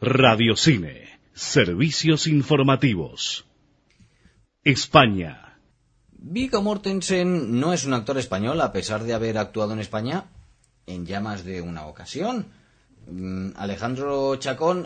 Radiocine, servicios informativos. España. Viggo Mortensen no es un actor español, a pesar de haber actuado en España en ya más de una ocasión. Alejandro Chacón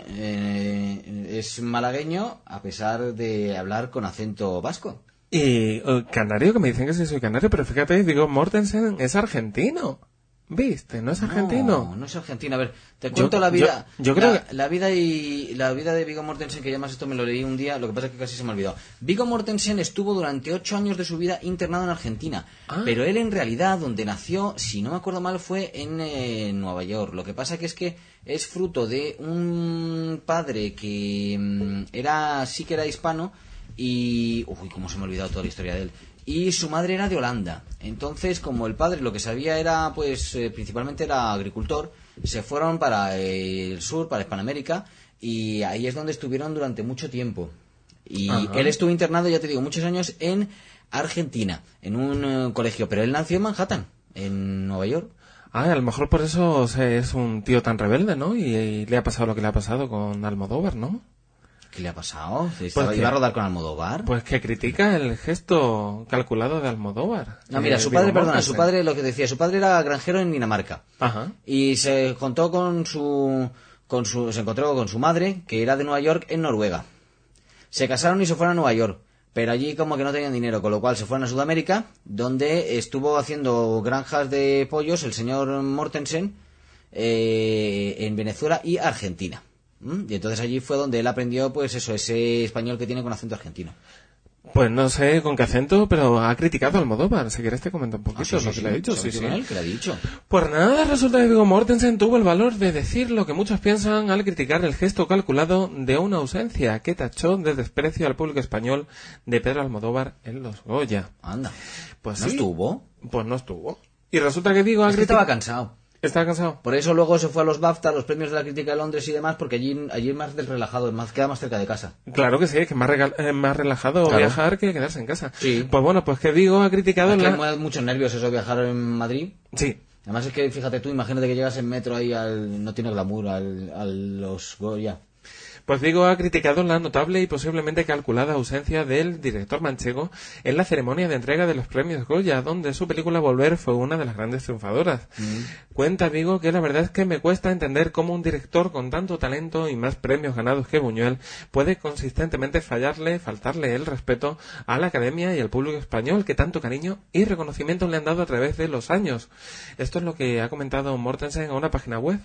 es malagueño, a pesar de hablar con acento vasco. Y canario, que me dicen que sí soy canario, pero fíjate, Viggo Mortensen es argentino. ¿Viste? ¿No es argentino? No es argentino. A ver, te cuento la vida. Yo creo que... la vida de Viggo Mortensen, que además esto me lo leí un día, lo que pasa es que casi se me olvidó. Viggo Mortensen estuvo durante 8 años de su vida internado en Argentina, pero él en realidad, donde nació, si no me acuerdo mal, fue en Nueva York. Lo que pasa que es fruto de un padre que sí que era hispano y... Uy, cómo se me ha olvidado toda la historia de él. Y su madre era de Holanda. Entonces, como el padre lo que sabía era, principalmente era agricultor, se fueron para el sur, para Hispanoamérica, y ahí es donde estuvieron durante mucho tiempo. Y él estuvo internado, ya te digo, muchos años en Argentina, en un colegio, pero él nació en Manhattan, en Nueva York. A lo mejor por eso es un tío tan rebelde, ¿no? Y le ha pasado lo que le ha pasado con Almodóvar, ¿no? ¿Qué le ha pasado? ¿Iba a rodar con Almodóvar? Pues que critica el gesto calculado de Almodóvar. No, mira, su padre, lo que decía, su padre era granjero en Dinamarca. Ajá. Y se encontró con su madre, que era de Nueva York, en Noruega. Se casaron y se fueron a Nueva York, pero allí como que no tenían dinero, con lo cual se fueron a Sudamérica, donde estuvo haciendo granjas de pollos el señor Mortensen, en Venezuela y Argentina. Y entonces allí fue donde él aprendió, ese español que tiene con acento argentino. Pues no sé con qué acento, pero ha criticado a Almodóvar. Si quieres te comento un poquito lo que le ha dicho. Sí. ¿Qué le ha dicho? Pues nada, resulta que Viggo Mortensen tuvo el valor de decir lo que muchos piensan al criticar el gesto calculado de una ausencia que tachó de desprecio al público español de Pedro Almodóvar en los Goya. Anda. Pues ¿No estuvo? Pues no estuvo. Y resulta que Viggo... estaba cansado. ¿Estaba cansado? Por eso luego se fue a los BAFTA, los premios de la crítica de Londres y demás, porque allí es más relajado, queda más cerca de casa. Claro que sí, es que es más relajado viajar que quedarse en casa. Sí. Pues bueno, pues que Viggo ha criticado... Hay muchos nervios eso, viajar en Madrid. Sí. Además es que, fíjate tú, imagínate que llegas en metro ahí no tiene glamour, a los Goya. Pues Viggo ha criticado la notable y posiblemente calculada ausencia del director manchego en la ceremonia de entrega de los premios Goya, donde su película Volver fue una de las grandes triunfadoras. Cuenta Viggo que la verdad es que me cuesta entender cómo un director con tanto talento y más premios ganados que Buñuel puede consistentemente faltarle el respeto a la Academia y al público español que tanto cariño y reconocimiento le han dado a través de los años. Esto es lo que ha comentado Mortensen a una página web,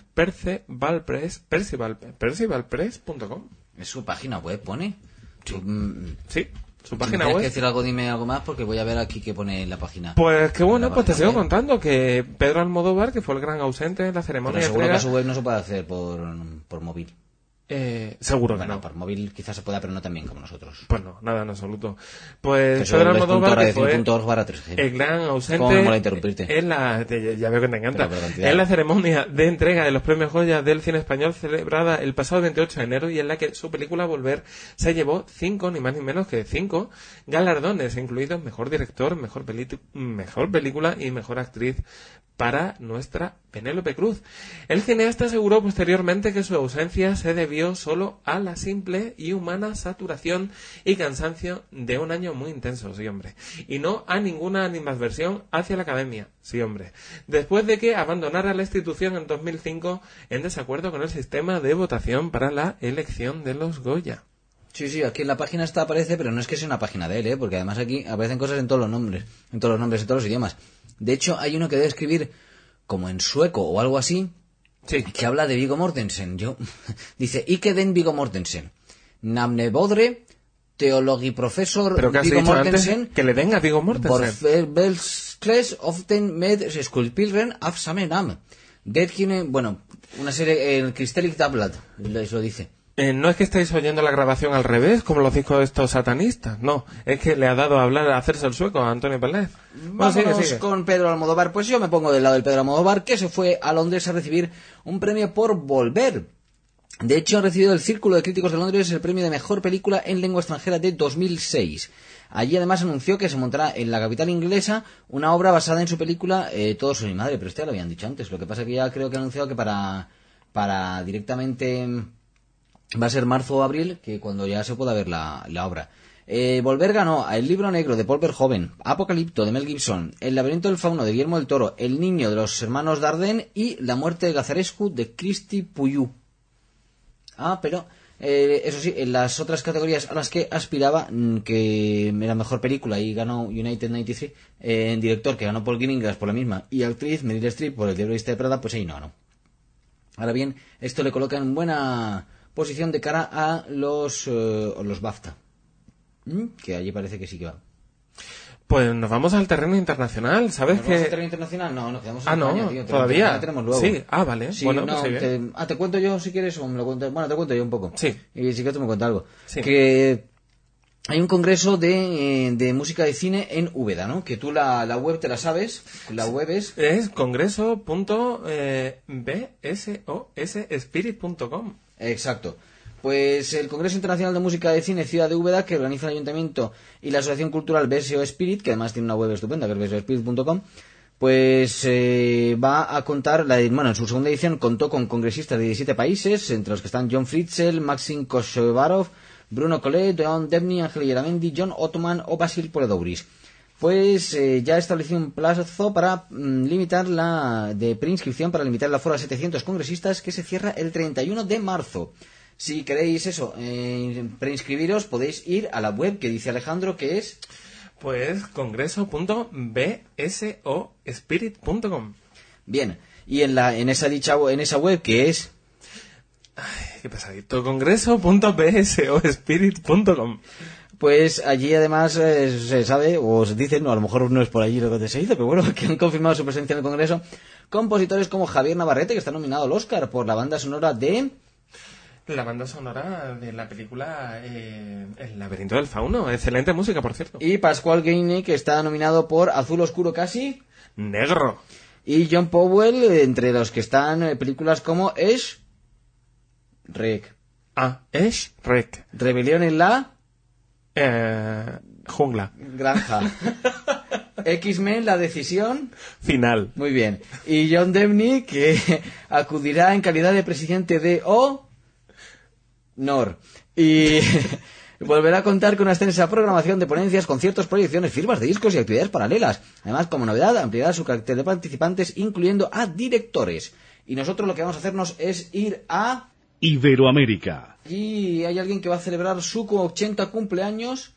percivalpress.com. ¿Es su página web, pone? Sí, su página web. web. ¿Tienes que decir algo? Dime algo más, porque voy a ver aquí qué pone en la página. Pues que bueno, pues te sigo contando que Pedro Almodóvar, que fue el gran ausente en la ceremonia de seguro entrega... que su web no se puede hacer por móvil. Seguro que no. Por móvil quizás se pueda, pero no tan bien como nosotros. Pues no, nada en absoluto. Pues Pedro Almodóvar, que fue el gran ausente... ¿Cómo me mola interrumpirte? Ya veo que te encanta. En la ceremonia de entrega de los premios Goya del cine español celebrada el pasado 28 de enero y en la que su película Volver se llevó 5, ni más ni menos que 5 galardones, incluidos Mejor Director, Mejor Película y Mejor Actriz para nuestra Penélope Cruz. El cineasta aseguró posteriormente que su ausencia se debió solo a la simple y humana saturación y cansancio de un año muy intenso, sí hombre, y no a ninguna animadversión hacia la Academia, sí hombre, después de que abandonara la institución en 2005 en desacuerdo con el sistema de votación para la elección de los Goya. Sí, aquí en la página aparece, pero no es que sea una página de él, porque además aquí aparecen cosas en todos los nombres, en todos los idiomas. De hecho, hay uno que debe escribir como en sueco o algo así, sí, que habla de Viggo Mortensen. Dice, Ike den Viggo Mortensen, namne bodre, teologiprofesor Viggo Mortensen, que le den a Viggo Mortensen. Por often med skulpilren af samme nam. Una serie, el Kristelig Dagblad, lo dice. No es que estáis oyendo la grabación al revés, como los dijo estos satanistas, no, es que le ha dado a hablar, a hacerse el sueco a Antonio Pérez. Vámonos con Pedro Almodóvar. Pues yo me pongo del lado del Pedro Almodóvar, que se fue a Londres a recibir un premio por Volver. De hecho, ha recibido el Círculo de Críticos de Londres el premio de Mejor Película en Lengua Extranjera de 2006. Allí además anunció que se montará en la capital inglesa una obra basada en su película Todo sobre mi madre, pero ya lo habían dicho antes. Lo que pasa es que ya creo que ha anunciado que para directamente va a ser marzo o abril, que cuando ya se pueda ver la obra. Volver ganó a El libro negro de Paul Verhoeven, Apocalipto de Mel Gibson, El laberinto del fauno de Guillermo del Toro, El niño de los hermanos Dardenne y La muerte de Lazarescu de Cristi Puiu. Pero eso sí, en las otras categorías a las que aspiraba, que era mejor película y ganó United 93, en director, que ganó Paul Greengrass por la misma, y actriz Meryl Streep por El diablo viste de Prada, pues ahí no. Ahora bien, esto le coloca en buena posición de cara a los BAFTA, que allí parece que sí que va. Pues nos vamos al terreno internacional, ¿sabes? ¿Nos vamos al terreno internacional? No, nos quedamos en España, tío. ¿Todavía? Tenemos luego. Sí, vale. Sí, bueno, no, pues ¿te cuento yo si quieres o me lo cuento? Bueno, te cuento yo un poco. Sí. Y si quieres tú me cuentas algo. Sí. Que hay un congreso de música de cine en Úbeda, ¿no? Que tú la web te la sabes. La web es... Es congreso.bsospirit.com. Exacto. Pues el Congreso Internacional de Música de Cine Ciudad de Úbeda, que organiza el Ayuntamiento y la Asociación Cultural BSO Spirit, que además tiene una web estupenda, que es bsospirit.com, pues va a contar, en su segunda edición contó con congresistas de 17 países, entre los que están John Fritzl, Maxim Koshevarov, Bruno Collet, Leon Debny, Ángel Yaramendi, John Ottoman o Basil Poledouris. Pues ya ha establecido un plazo para limitar de preinscripción, para limitar el aforo a 700 congresistas, que se cierra el 31 de marzo. Si queréis preinscribiros, podéis ir a la web que dice Alejandro, que es... Pues congreso.bsospirit.com. Bien, y en esa web que es... Ay, qué pesadito. Congreso.bsospirit.com. Pues allí además se sabe, o se dice, a lo mejor no es por allí lo que se dice, pero bueno, que han confirmado su presencia en el Congreso compositores como Javier Navarrete, que está nominado al Oscar por la banda sonora de... La banda sonora de la película El laberinto del fauno. Excelente música, por cierto. Y Pascual Guéiné, que está nominado por Azul Oscuro Casi. Negro. Y John Powell, entre los que están películas como Rec. Rec. Rebelión en la... Jungla. Granja. X-Men, La decisión final. Muy bien. Y John Debny, que acudirá en calidad de presidente de NOR. Y volverá a contar con una extensa programación de ponencias, conciertos, proyecciones, firmas de discos y actividades paralelas. Además, como novedad, ampliará su cartel de participantes, incluyendo a directores. Y nosotros lo que vamos a hacernos es ir a... Iberoamérica. Y hay alguien que va a celebrar su 80 cumpleaños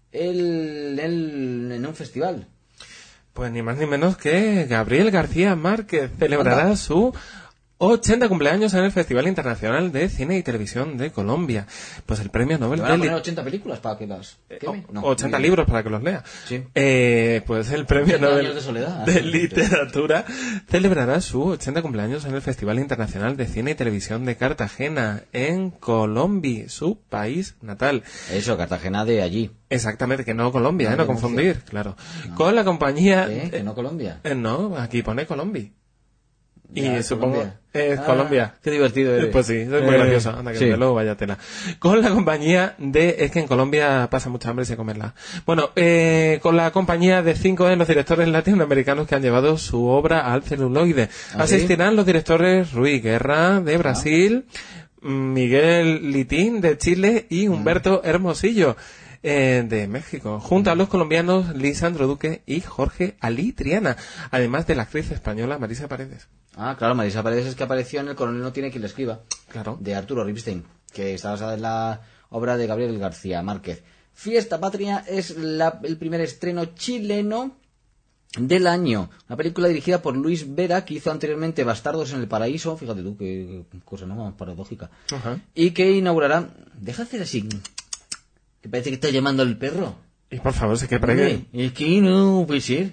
en un festival. Pues ni más ni menos que Gabriel García Márquez celebrará su 80 cumpleaños en el Festival Internacional de Cine y Televisión de Colombia. Pues el premio Nobel ¿Le van a poner 80 películas para que las queme? No, 80 libros para que los lea. Sí. Pues el premio Nobel de Literatura celebrará su 80 cumpleaños en el Festival Internacional de Cine y Televisión de Cartagena, en Colombia, su país natal. Eso, Cartagena de allí. Exactamente, que no Colombia, no confundir, claro. No. Con la compañía... ¿Que no Colombia? No, aquí pone Colombia. Ya, y supongo Colombia. es Colombia. Qué divertido eres. Pues sí, es muy gracioso. Anda, que luego vaya tela. Con la compañía de... Es que en Colombia pasa mucha hambre y se comerla. Bueno, con la compañía de 5 de los directores latinoamericanos que han llevado su obra al celuloide. Asistirán los directores Rui Guerra, de Brasil, Miguel Litín, de Chile, y Humberto Hermosillo, de México, junto a los colombianos Lisandro Duque y Jorge Ali Triana, además de la actriz española Marisa Paredes. Claro, Marisa Paredes es que apareció en El coronel no tiene quien le escriba, claro, de Arturo Ripstein, que está basada en la obra de Gabriel García Márquez. Fiesta Patria es el primer estreno chileno del año, una película dirigida por Luis Vera, que hizo anteriormente Bastardos en el Paraíso, fíjate tú, qué cosa no más paradójica, y que inaugurará... Deja de hacer así... Que parece que está llamando al perro. Y por favor, sé que pregue. Es que no puede ser.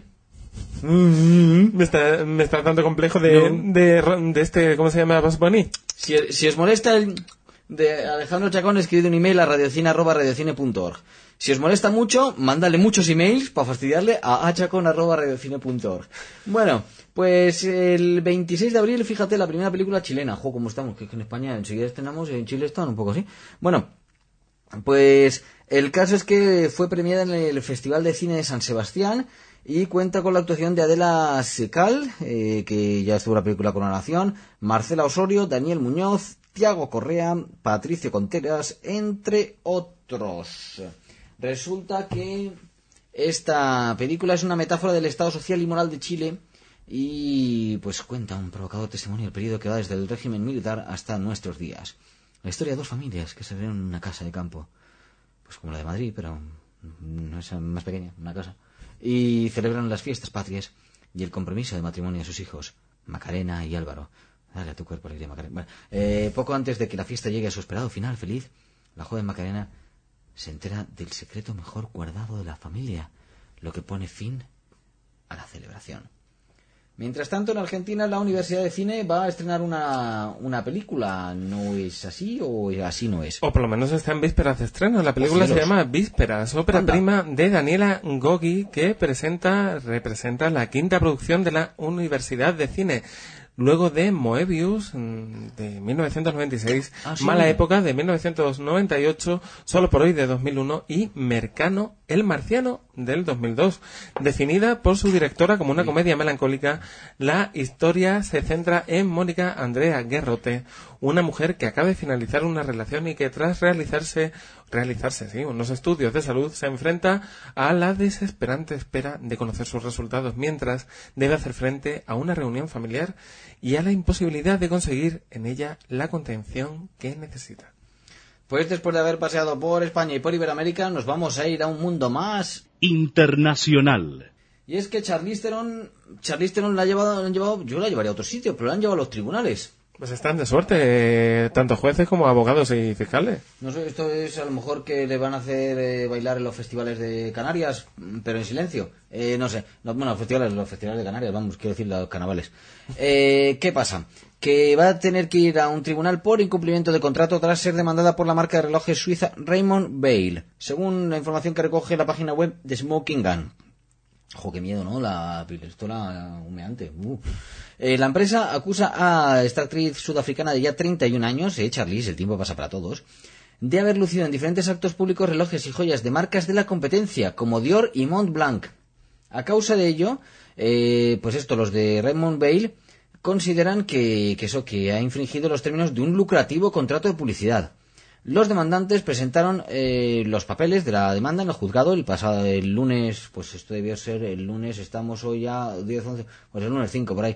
Me está dando complejo de este, ¿cómo se llama? Bugs Bunny. Si os molesta de Alejandro Chacón, escribid un email a radiocine@radiocine.org. Si os molesta mucho, mándale muchos emails para fastidiarle a chacón@radiocine.org. Bueno, pues el 26 de abril, fíjate, la primera película chilena. ¿Cómo estamos? Que en España enseguida estrenamos, en Chile están un poco así. Bueno, pues el caso es que fue premiada en el Festival de Cine de San Sebastián y cuenta con la actuación de Adela Secal, que ya estuvo en la película Coronación, Marcela Osorio, Daniel Muñoz, Tiago Correa, Patricio Conteras, entre otros. Resulta que esta película es una metáfora del estado social y moral de Chile y pues cuenta un provocador testimonio del periodo que va desde el régimen militar hasta nuestros días. La historia de dos familias que se ven en una casa de campo, pues como la de Madrid, pero no es más pequeña, una casa, y celebran las fiestas patrias y el compromiso de matrimonio de sus hijos, Macarena y Álvaro. Dale a tu cuerpo alegría, Macarena. Bueno, poco antes de que la fiesta llegue a su esperado final feliz, la joven Macarena se entera del secreto mejor guardado de la familia, lo que pone fin a la celebración. Mientras tanto, en Argentina, la Universidad de Cine va a estrenar una película. ¿No es así o así no es? O por lo menos está en vísperas de estreno. La película se llama Vísperas, ópera prima de Daniela Goggi, que representa la quinta producción de la Universidad de Cine. Luego de Moebius, de 1996, ¿sí? Mala Época, de 1998, Solo por hoy, de 2001, y Mercano, el marciano, del 2002. Definida por su directora como una comedia melancólica, la historia se centra en Mónica Andrea Guerrote, una mujer que acaba de finalizar una relación y que tras realizarse unos estudios de salud, se enfrenta a la desesperante espera de conocer sus resultados, mientras debe hacer frente a una reunión familiar y a la imposibilidad de conseguir en ella la contención que necesita. Pues después de haber paseado por España y por Iberoamérica, nos vamos a ir a un mundo más internacional. Y es que Charlize Theron la han llevado, yo la llevaría a otro sitio, pero la han llevado a los tribunales. Pues están de suerte, tanto jueces como abogados y fiscales. No sé, esto es a lo mejor que le van a hacer bailar en los festivales de Canarias, pero en silencio. No sé, los festivales de Canarias, vamos, quiero decir, los carnavales. ¿Qué pasa? Que va a tener que ir a un tribunal por incumplimiento de contrato tras ser demandada por la marca de relojes suiza Raymond Weil, según la información que recoge la página web de Smoking Gun. Ojo, qué miedo, ¿no? La pistola humeante. La empresa acusa a esta actriz sudafricana de ya 31 años, Charlize, el tiempo pasa para todos, de haber lucido en diferentes actos públicos relojes y joyas de marcas de la competencia, como Dior y Montblanc. A causa de ello, los de Raymond Weil consideran que ha infringido los términos de un lucrativo contrato de publicidad. Los demandantes presentaron los papeles de la demanda en el juzgado el lunes, pues esto debió ser el lunes, estamos hoy ya 10, 11, pues el lunes 5 por ahí,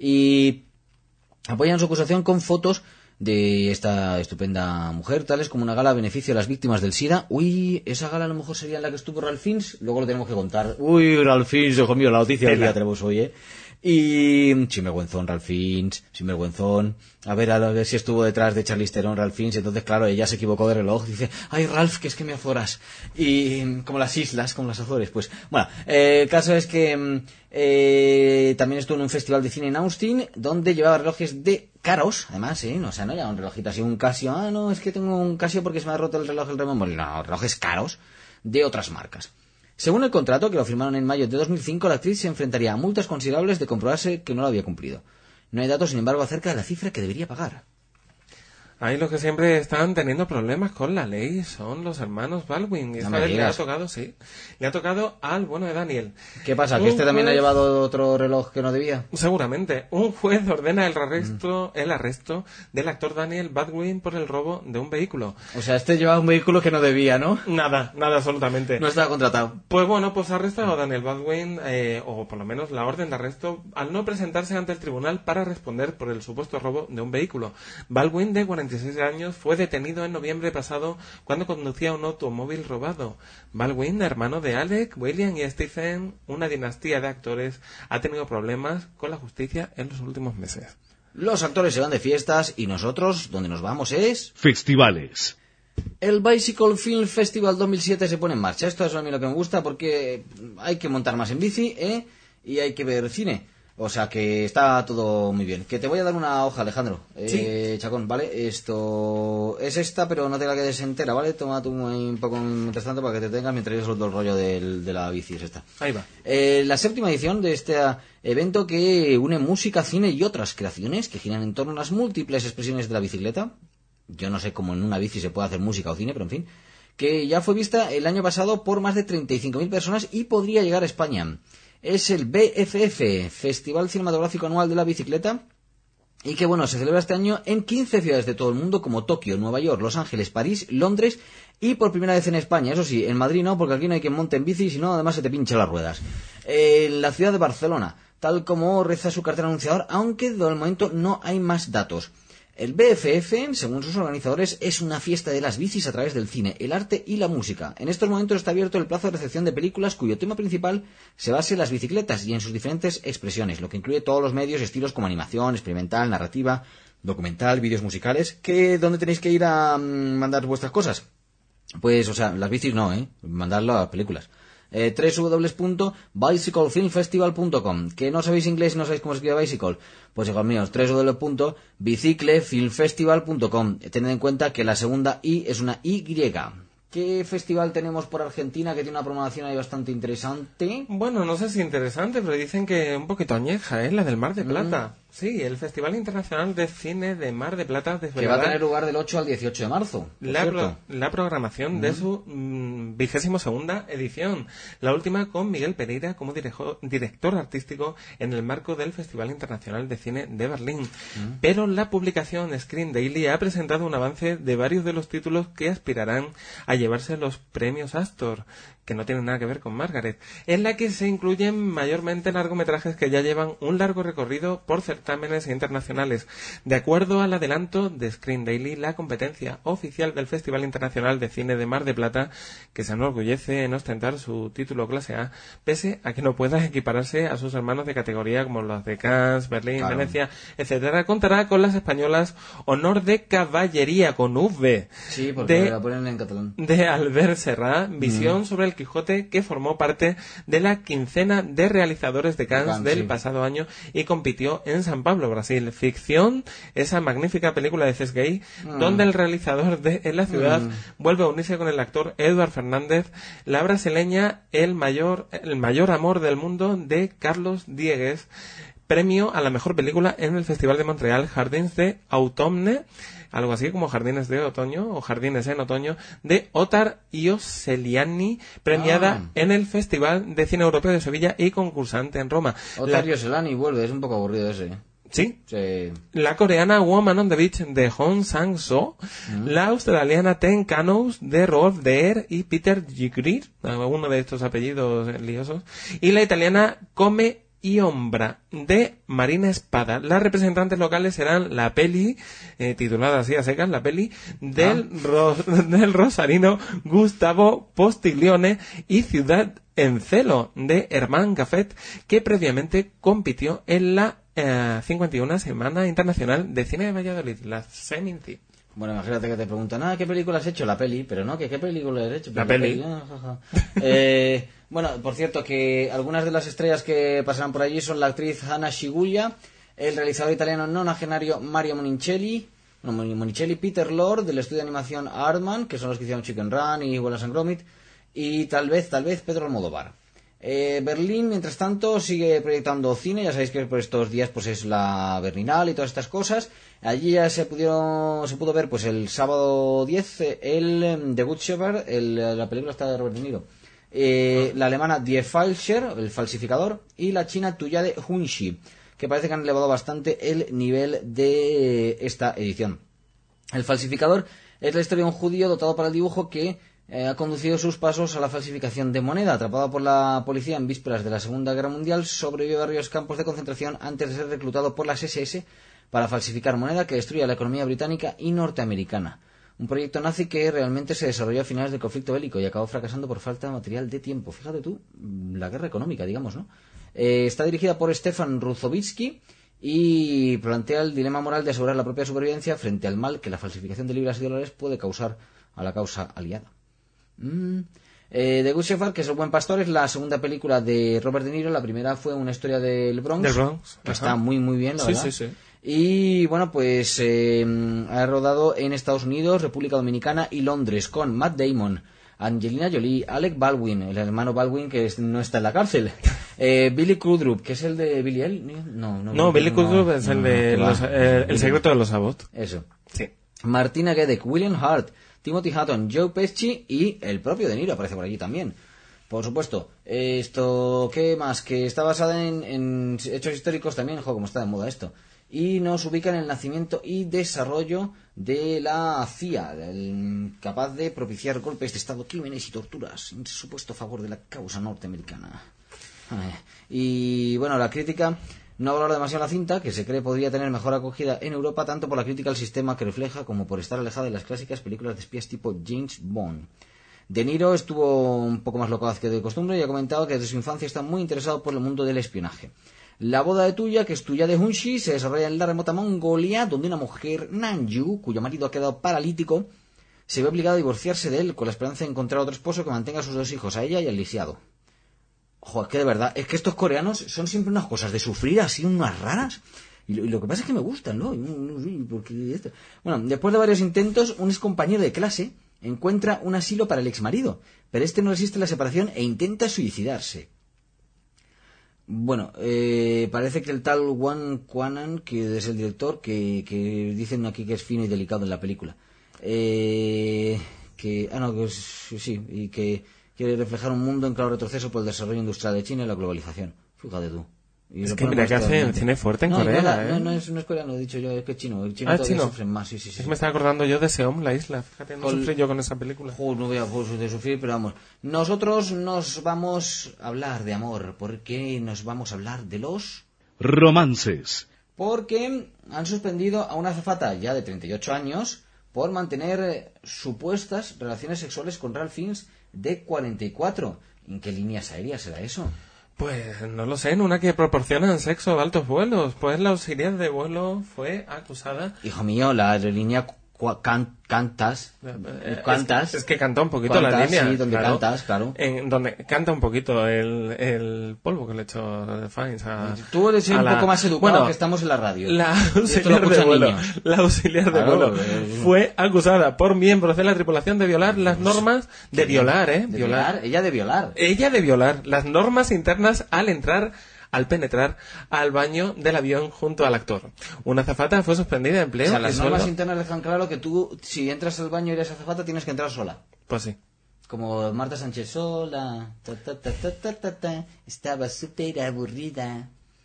y apoyan su acusación con fotos de esta estupenda mujer, tales como una gala a beneficio de las víctimas del SIDA. Uy, esa gala a lo mejor sería en la que estuvo Ralph Fiennes, luego lo tenemos que contar. Uy, Ralph Fiennes, hijo mío, la noticia del día tenemos hoy, Y sinvergüenzón Ralph Fiennes, sinvergüenzón. A ver si estuvo detrás de Charlize Theron Ralph Fiennes. Entonces, claro, ella se equivocó de reloj. Dice, ay, Ralph, que es que me azoras. Y como las islas, como las Azores, pues. Bueno, el caso es que también estuvo en un festival de cine en Austin, donde llevaba relojes de caros, además, ¿eh? No, o sea, no llevaba un relojito así, un Casio. Ah, no, es que tengo un Casio porque se me ha roto el reloj del Raymond. No, relojes caros de otras marcas. Según el contrato, que lo firmaron en mayo de 2005, la actriz se enfrentaría a multas considerables de comprobarse que no lo había cumplido. No hay datos, sin embargo, acerca de la cifra que debería pagar. Ahí los que siempre están teniendo problemas con la ley son los hermanos Baldwin. Y esta vez le ha tocado al bueno de Daniel. ¿Qué pasa? ¿Que este también ha llevado otro reloj que no debía? Seguramente. Un juez ordena el arresto del actor Daniel Baldwin por el robo de un vehículo. O sea, este llevaba un vehículo que no debía, ¿no? Nada absolutamente. No estaba contratado. Pues bueno, pues ha arrestado a Daniel Baldwin, o por lo menos la orden de arresto, al no presentarse ante el tribunal para responder por el supuesto robo de un vehículo. Baldwin, de 46 años, fue detenido en noviembre pasado cuando conducía un automóvil robado. Baldwin, hermano de Alec, William y Stephen, una dinastía de actores, ha tenido problemas con la justicia en los últimos meses. Los actores se van de fiestas y nosotros, donde nos vamos es... festivales. El Bicycle Film Festival 2007 se pone en marcha. Esto es a mí lo que me gusta porque hay que montar más en bici, y hay que ver cine. O sea que está todo muy bien. Que te voy a dar una hoja, Alejandro. Sí. Chacón, ¿vale? Esto es esta, pero no te la quedes entera, ¿vale? Toma tú un poco mientras tanto para que te tengas mientras yo suelto el rollo de la bici. Es esta. Ahí va. La séptima edición de este evento que une música, cine y otras creaciones que giran en torno a las múltiples expresiones de la bicicleta. Yo no sé cómo en una bici se puede hacer música o cine, pero en fin. Que ya fue vista el año pasado por más de 35.000 personas y podría llegar a España. Es el BFF, Festival Cinematográfico Anual de la Bicicleta, y que, bueno, se celebra este año en 15 ciudades de todo el mundo, como Tokio, Nueva York, Los Ángeles, París, Londres y por primera vez en España. Eso sí, en Madrid no, porque aquí no hay quien monte en bici, si no, además se te pinchan las ruedas. En la ciudad de Barcelona, tal como reza su cartel anunciador, aunque de momento no hay más datos. El BFF, según sus organizadores, es una fiesta de las bicis a través del cine, el arte y la música. En estos momentos está abierto el plazo de recepción de películas cuyo tema principal se base en las bicicletas y en sus diferentes expresiones, lo que incluye todos los medios y estilos como animación, experimental, narrativa, documental, vídeos musicales. ¿Dónde tenéis que ir a mandar vuestras cosas? Pues, o sea, las bicis no, mandarlo a películas. www.bicyclefilmfestival.com. Que no sabéis inglés y no sabéis cómo se escribe bicycle, pues hijos míos, www.biciclefilmfestival.com. Tened en cuenta que la segunda I es una Y. ¿Qué festival tenemos por Argentina que tiene una programación ahí bastante interesante? Bueno, no sé si interesante, pero dicen que un poquito añeja, la del Mar de Plata. Sí, el Festival Internacional de Cine de Mar de Plata que va a tener lugar del 8 al 18 de marzo. La programación de su 22ª edición. La última con Miguel Pereira como director artístico en el marco del Festival Internacional de Cine de Berlín. Pero la publicación Screen Daily ha presentado un avance de varios de los títulos que aspirarán a llevarse los premios Astor, que no tienen nada que ver con Margaret, en la que se incluyen mayormente largometrajes que ya llevan un largo recorrido por certámenes internacionales. De acuerdo al adelanto de Screen Daily, la competencia oficial del Festival Internacional de Cine de Mar de Plata, que se enorgullece en ostentar su título clase A, pese a que no pueda equipararse a sus hermanos de categoría como los de Cannes, Berlín, Venecia, etcétera, contará con las españolas Honor de Caballería con V. Sí, porque la ponen en catalán. De Albert Serra, Visión sobre el Quijote, que formó parte de la quincena de realizadores de Cannes del pasado año y compitió en San Pablo, Brasil. Ficción, esa magnífica película de Cés Gay, donde el realizador de En la ciudad vuelve a unirse con el actor Eduard Fernández. La brasileña El mayor amor del mundo, de Carlos Diegues, premio a la mejor película en el Festival de Montreal, Jardins de Automne, algo así como Jardines de Otoño o Jardines en Otoño, de Otar Ioseliani, premiada en el Festival de Cine Europeo de Sevilla y concursante en Roma. Otar Ioseliani vuelve, es un poco aburrido ese. Sí. La coreana Woman on the Beach, de Hong Sang-soo, la australiana Ten Canoes, de Rolf Deer y Peter Gigrier, uno de estos apellidos liosos, y la italiana Come y Ombra, de Marina Espada. Las representantes locales serán la peli, titulada así a secas, la peli del rosarino Gustavo Postiglione, y Ciudad en Celo, de Herman Gaffet, que previamente compitió en la 51 Semana Internacional de Cine de Valladolid, la Seminci. Bueno, imagínate que te preguntan, ¿qué película has hecho? La peli, pero no, ¿qué película has hecho? La peli. Bueno, por cierto, que algunas de las estrellas que pasarán por allí son la actriz Hanna Schigulia, el realizador italiano nonagenario Mario Monicelli, Peter Lord, del estudio de animación Aardman, que son los que hicieron Chicken Run y Wallace and Gromit, y tal vez Pedro Almodóvar. Berlín, mientras tanto, sigue proyectando cine. Ya sabéis que por estos días pues es la Berlinale y todas estas cosas. Allí ya se pudo ver pues el sábado 10 el The Good Shepherd, la película está de Robert De Niro, la alemana Die Falscher, el falsificador, y la china Tuyade Hunshi, que parece que han elevado bastante el nivel de esta edición. El falsificador es la historia de un judío dotado para el dibujo que ha conducido sus pasos a la falsificación de moneda. Atrapado por la policía en vísperas de la Segunda Guerra Mundial, sobrevivió a varios campos de concentración antes de ser reclutado por las SS para falsificar moneda que destruía la economía británica y norteamericana. Un proyecto nazi que realmente se desarrolló a finales del conflicto bélico y acabó fracasando por falta de material de tiempo. Fíjate tú, la guerra económica, digamos, ¿no? Está dirigida por Stefan Ruzovitsky y plantea el dilema moral de asegurar la propia supervivencia frente al mal que la falsificación de libras y dólares puede causar a la causa aliada. The Good Shepherd, que es el buen pastor, es la segunda película de Robert De Niro. La primera fue una historia del Bronx, que está muy muy bien, la verdad. Sí. Y bueno, pues ha rodado en Estados Unidos, República Dominicana y Londres, con Matt Damon, Angelina Jolie, Alec Baldwin, el hermano Baldwin que no está en la cárcel, Billy Crudup, que es el de Billy Elliot. No, Billy Crudup es el de El secreto de los Abbott. Eso. Sí. Martina Gedeck, William Hurt, Timothy Hutton, Joe Pesci y el propio De Niro aparece por allí también. Por supuesto, esto, ¿qué más? Que está basada en hechos históricos también, como está de moda esto. y nos ubica en el nacimiento y desarrollo de la CIA, capaz de propiciar golpes de Estado, crímenes y torturas en supuesto favor de la causa norteamericana. Y bueno, la crítica no valora demasiado la cinta, que se cree podría tener mejor acogida en Europa, tanto por la crítica al sistema que refleja como por estar alejada de las clásicas películas de espías tipo James Bond. De Niro estuvo un poco más locuaz que de costumbre y ha comentado que desde su infancia está muy interesado por el mundo del espionaje. La boda de Tuya, que es Tuya de Hunshi, se desarrolla en la remota Mongolia, donde una mujer, Nanju, cuyo marido ha quedado paralítico, se ve obligada a divorciarse de él con la esperanza de encontrar otro esposo que mantenga a sus 2 hijos, a ella y al lisiado. Joder, que de verdad, es que estos coreanos son siempre unas cosas de sufrir así, unas raras. Y lo que pasa es que me gustan, ¿no? Bueno, después de varios intentos, un excompañero de clase encuentra un asilo para el exmarido, pero este no resiste la separación e intenta suicidarse. Bueno, parece que el tal Wang Quanan, que es el director, que dicen aquí que es fino y delicado en la película, y que quiere reflejar un mundo en claro retroceso por el desarrollo industrial de China y la globalización. Fíjate tú. Y es que mira que hace cine fuerte en Corea, no es coreano, he dicho yo, es que es chino. El chino es todavía chino. sufren más, sí. Es que me estaba acordando yo de Seom, la isla. Fíjate, no sufrí yo con esa película. No voy a de sufrir, pero vamos. Nosotros nos vamos a hablar de amor. ¿Por qué nos vamos a hablar de los romances? Porque han suspendido a una azafata ya de 38 años por mantener supuestas relaciones sexuales con Ralph Fiennes de 44. ¿En qué líneas aéreas será eso? Pues no lo sé, en una que proporcionan sexo a altos vuelos. Pues la auxiliar de vuelo fue acusada... Hijo mío, la aerolínea Qantas. Es que canta un poquito Qantas, la línea. Sí, donde claro, cantas, claro. Donde canta un poquito el polvo que le echó Fiennes a... Tú eres un poco más educado, que estamos en la radio. La auxiliar de vuelo fue acusada por miembros de la tripulación de violar las normas... De violar. Ella de violar. Ella de violar las normas internas al penetrar al baño del avión junto al actor. Una azafata fue suspendida de empleo. O sea, las normas internas dejan claro que tú, si entras al baño y eres azafata, tienes que entrar sola. Pues sí. Como Marta Sánchez sola. Estaba súper aburrida.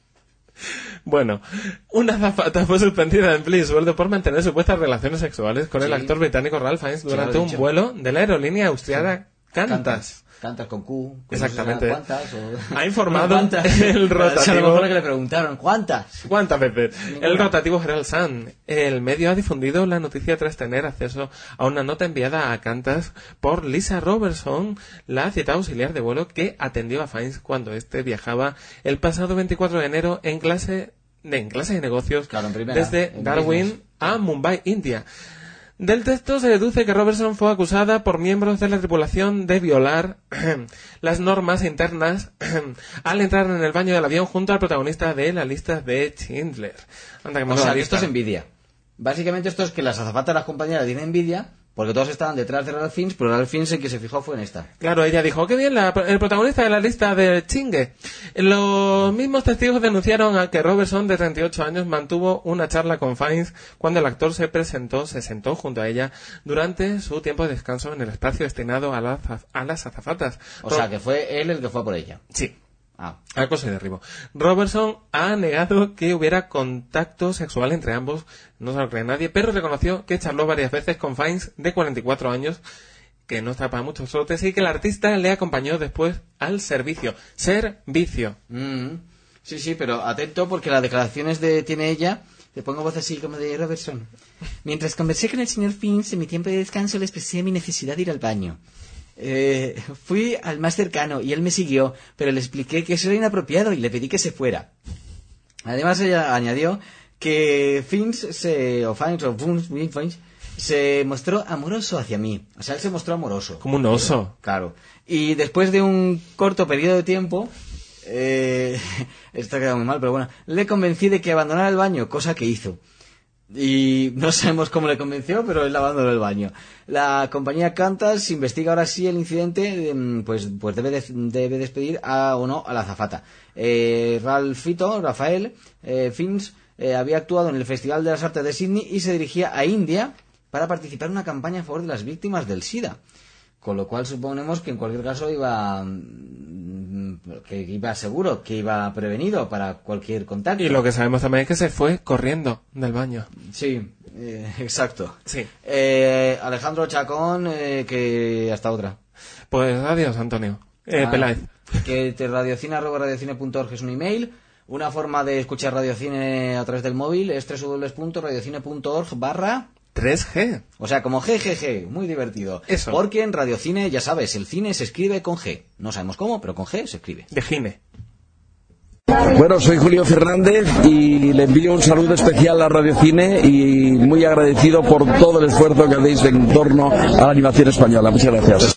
Bueno, una azafata fue suspendida de empleo y sueldo por mantener supuestas relaciones sexuales con el actor británico Ralph Fiennes durante un vuelo de la aerolínea austriaca Qantas. Cantas con Q. Exactamente. ¿Cuántas? Ha informado el rotativo... A lo mejor que le preguntaron, ¿cuántas? ¿Cuántas veces? Ninguna. El rotativo Herald Sun. El medio ha difundido la noticia tras tener acceso a una nota enviada a Qantas por Lisa Robertson, la citada auxiliar de vuelo que atendió a Fiennes cuando éste viajaba el pasado 24 de enero en clase de negocios desde Darwin a Mumbai, India. Del texto se deduce que Robertson fue acusada por miembros de la tripulación de violar las normas internas al entrar en el baño del avión junto al protagonista de la lista de Schindler. O sea, que esto es envidia. Básicamente esto es que las azafatas de las compañeras tienen envidia porque todos estaban detrás de Ralph Fiennes, pero Ralph Fiennes el que se fijó fue en esta. Claro, ella dijo, qué bien, el protagonista de la lista de Chingue. Los mismos testigos denunciaron a que Robertson, de 38 años, mantuvo una charla con Fiennes cuando el actor se sentó junto a ella durante su tiempo de descanso en el espacio destinado a las azafatas. O sea, que fue él el que fue por ella. Sí. Acoso y derribo. Robertson ha negado que hubiera contacto sexual entre ambos, no se lo cree nadie, pero reconoció que charló varias veces con Fiennes, de 44 años, que no está para muchos trotes, y que el artista le acompañó después al servicio. Servicio. Sí, pero atento porque las declaraciones tiene ella... Le pongo voz así como de Robertson. Mientras conversé con el señor Fiennes en mi tiempo de descanso le expresé mi necesidad de ir al baño. Fui al más cercano y él me siguió, pero le expliqué que eso era inapropiado y le pedí que se fuera. Además ella añadió que Fiennes se mostró amoroso hacia mí. O sea, él se mostró amoroso. Como un oso. Claro. Y después de un corto periodo de tiempo, esto ha quedado muy mal, pero bueno, le convencí de que abandonara el baño, cosa que hizo. Y no sabemos cómo le convenció, pero él abandonó el baño. La compañía Qantas investiga ahora si el incidente pues debe despedir o no a la azafata. Rafael Fiennes había actuado en el Festival de las Artes de Sydney y se dirigía a India para participar en una campaña a favor de las víctimas del SIDA. Con lo cual suponemos que en cualquier caso iba que iba seguro, que iba prevenido para cualquier contacto. Y lo que sabemos también es que se fue corriendo del baño. Sí, exacto. Sí. Alejandro Chacón, que hasta otra. Pues adiós, Antonio. Peláez. Que radiocine@radiocine.org es un email. Una forma de escuchar Radiocine a través del móvil es www.radiocine.org/3G. O sea, como GGG, muy divertido. Eso. Porque en Radiocine, ya sabes, el cine se escribe con G. No sabemos cómo, pero con G se escribe. De Gine. Bueno, soy Julio Fernández y le envío un saludo especial a Radiocine y muy agradecido por todo el esfuerzo que hacéis en torno a la animación española. Muchas gracias.